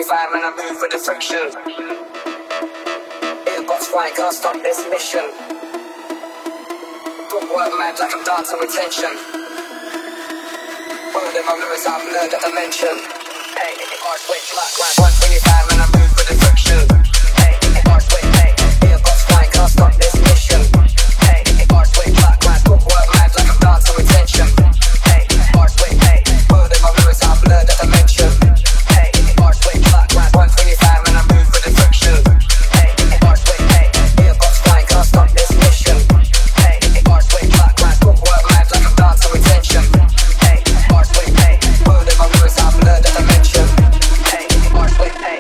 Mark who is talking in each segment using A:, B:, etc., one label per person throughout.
A: 125 and I move with the friction. Earbuds flying, can't stop this mission. Good work mad like I'm dancing with tension. One of them on lyrics I've learned a dimension. Hey, bar switch like 125 and I move with the friction. Hey, bar switch, hey, earbuds flying, can't stop this mission. Hey, bar switch like good work mad like I'm dancing with tension. Hey, bar switch, hey, one of them on lyrics I've learned a dimension. Hey, bar switch like 125 and I move with the friction. Hey, bar switch, hey, earbuds flying, can't stop this mission. Hey, bar switch like good work mad like I'm dancing with tension. Hey, bar switch, hey, one of them on lyrics I've learned a dimension. Hey, bar switch, hey.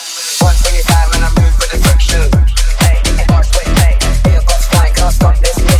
A: Hey, bar switch, hey, earbuds flying, can't stop this.